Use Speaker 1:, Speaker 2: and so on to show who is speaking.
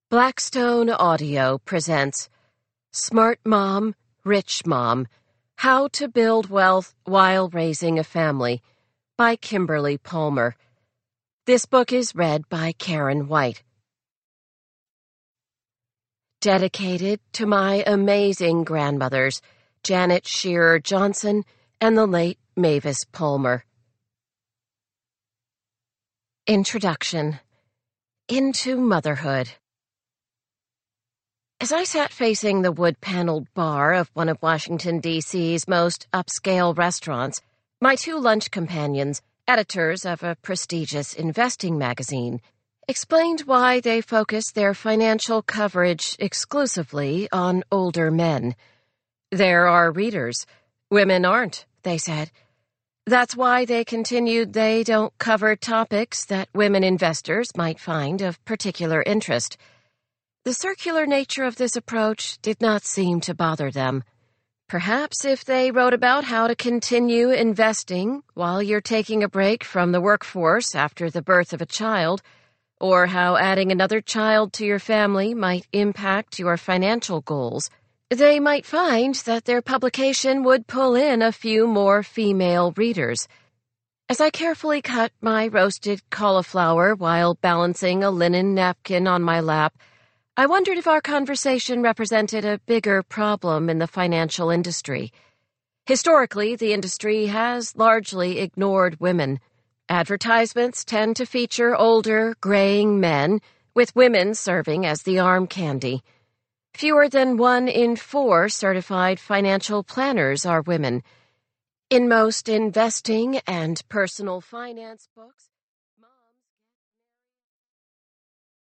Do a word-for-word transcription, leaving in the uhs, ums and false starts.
Speaker 1: Blackstone Audio presents Smart Mom, Rich Mom, How to Build Wealth While Raising a Family by Kimberly Palmer. This book is read by Karen White. Dedicated to my amazing grandmothers, Janet Shearer Johnson and the late Mavis Palmer. Introduction. Into Motherhood. As I sat facing the wood-paneled bar of one of Washington, D C's most upscale restaurants, my two lunch companions, editors of a prestigious investing magazine, explained why they focus their financial coverage exclusively on older men. There are readers. Women aren't, they said. That's why they continued they don't cover topics that women investors might find of particular interest. The circular nature of this approach did not seem to bother them. Perhaps if they wrote about how to continue investing while you're taking a break from the workforce after the birth of a child, or how adding another child to your family might impact your financial goals, they might find that their publication would pull in a few more female readers. As I carefully cut my roasted cauliflower while balancing a linen napkin on my lap, I wondered if our conversation represented a bigger problem in the financial industry. Historically, the industry has largely ignored women. Advertisements tend to feature older, graying men, with women serving as the arm candy. Fewer than one in four certified financial planners are women. In most investing and personal finance books,